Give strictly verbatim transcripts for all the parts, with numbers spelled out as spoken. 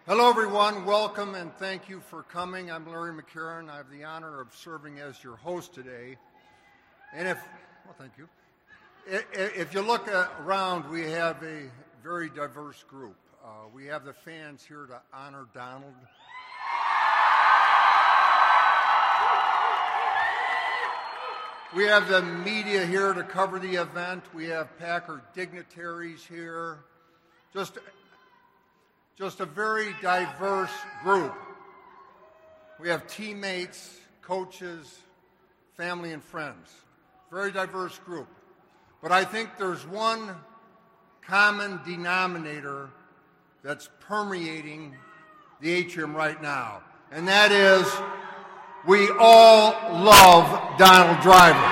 Hello, everyone. Welcome and thank you for coming. I'm Larry McCarron. I have the honor of serving as your host today. And if, well, thank you. If you look around, we have a very diverse group. Uh, we have the fans here to honor Donald. We have the media here to cover the event. We have Packer dignitaries here. Just Just a very diverse group. We have teammates, coaches, family, and friends. Very diverse group. But I think there's one common denominator that's permeating the atrium right now, and that is we all love Donald Driver.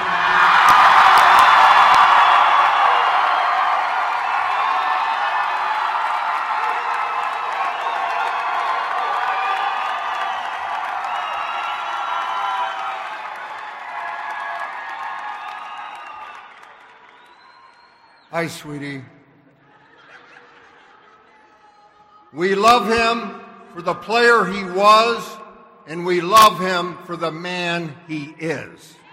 Hi, sweetie. We love him for the player he was, and we love him for the man he is.